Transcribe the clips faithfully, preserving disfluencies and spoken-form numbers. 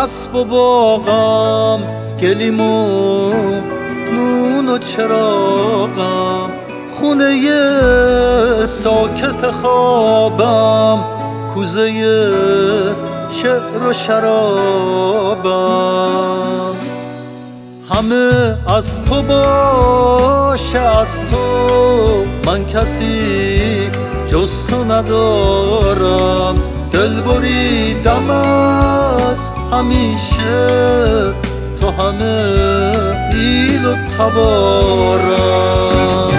اسب و باغم، گلیم و نون و چراغم، خونه ساکت خوابم، کوزه شعر و شرابم. همه از تو باشه، از تو، من کسی جز تو ندارم. دل بریدم از همیشه، تو همه ایل و تبارم.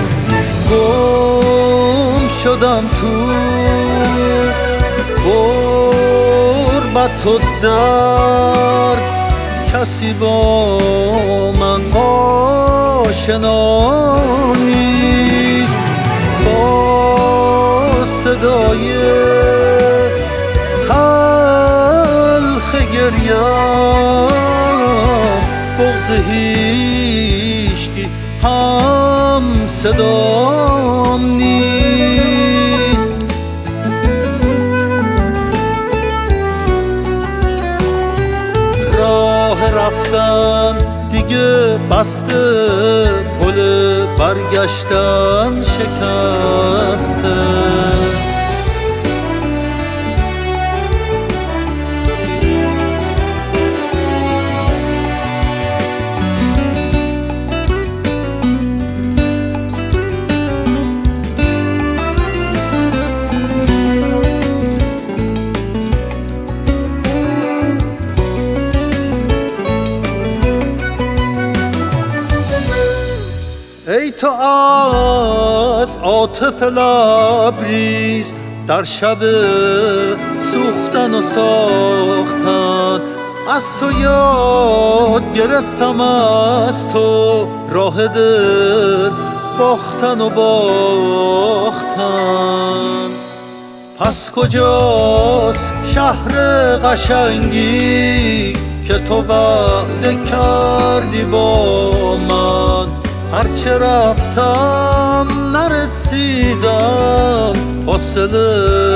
گم شدم تو غربت و درد، کسی با من آشنا نیست. با صدای تلخ گریم، بغض هیچکی هم صدام نیست. راه رفتن دیگه بسته، پل برگشتن شکسته. ای تو از عاطف لبریز، در شب سوختن و ساختن، از تو یاد گرفتم، از تو راه دل باختن و باختن. پس کجاست شهر قشنگی که تو وعده کردی با من؟ هرچه رفتم نرسیدم، فاصله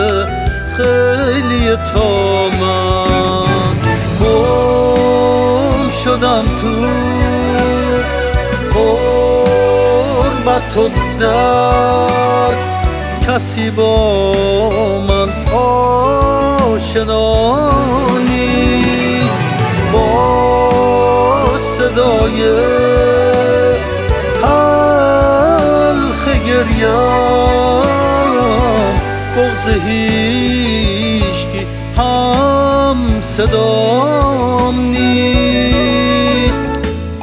خیلی تا من. گم شدم تو غربت و درد، کسی با من آشنا نیست. با صدای تلخ گریم، بغض هیچکی هم صدام نیست.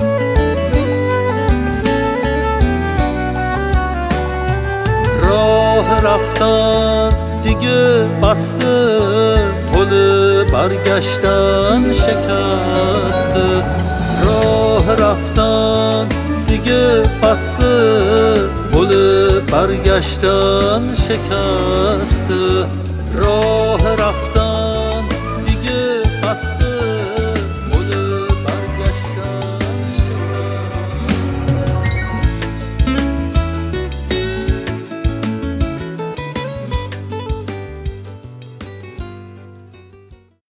راه رفتن دیگه بسته، پل برگشتن شکسته. راه رفتن دیگه بسته، پل برگشتن شکسته. راه رفتن دیگه بسته.